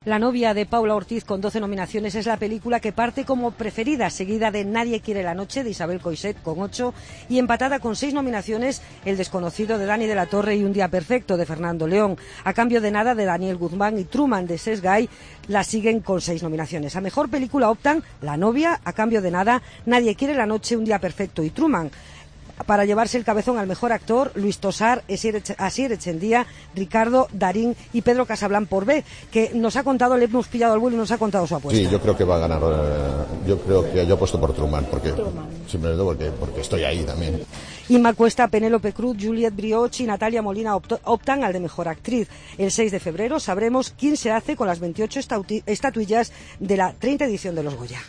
La novia de Paula Ortiz, con 12 nominaciones, es la película que parte como preferida, seguida de Nadie quiere la noche, de Isabel Coixet, con 8, y empatada con 6 nominaciones, El desconocido, de Dani de la Torre, y Un día perfecto, de Fernando León. A cambio de nada, de Daniel Guzmán, y Truman, de Cesc Gay, la siguen con 6 nominaciones. A mejor película optan La novia, A cambio de nada, Nadie quiere la noche, Un día perfecto y Truman. Para llevarse el cabezón al mejor actor, Luis Tosar, Asier Echendía, Ricardo Darín y Pedro Casablan por B, que nos ha contado, le hemos pillado al vuelo y nos ha contado su apuesta. Sí, yo creo que va a ganar, yo creo que yo apuesto por Truman, porque simplemente porque estoy ahí también. Inma Cuesta, Penélope Cruz, Juliette Brioche y Natalia Molina optan al de mejor actriz. El 6 de febrero sabremos quién se hace con las 28 estatuillas de la 30ª edición de los Goya.